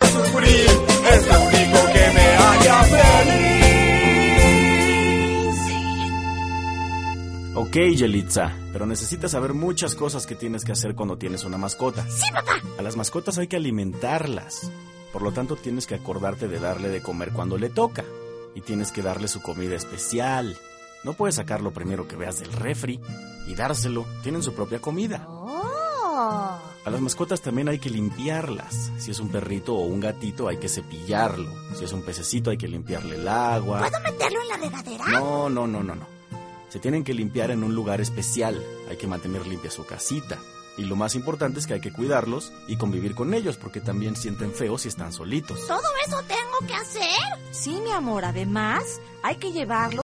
sufrir, es lo único que me haría feliz. Ok, Yelitza, pero necesitas saber muchas cosas que tienes que hacer cuando tienes una mascota. ¡Sí, papá! A las mascotas hay que alimentarlas. Por lo tanto, tienes que acordarte de darle de comer cuando le toca. Y tienes que darle su comida especial. No puedes sacar lo primero que veas del refri y dárselo. Tienen su propia comida. ¡Oh! A las mascotas también hay que limpiarlas. Si es un perrito o un gatito, hay que cepillarlo. Si es un pececito, hay que limpiarle el agua. ¿Puedo meterlo en la regadera? No. Se tienen que limpiar en un lugar especial. Hay que mantener limpia su casita. Y lo más importante es que hay que cuidarlos y convivir con ellos, porque también sienten feo si están solitos. ¿Todo eso tengo que hacer? Sí, mi amor, además hay que llevarlo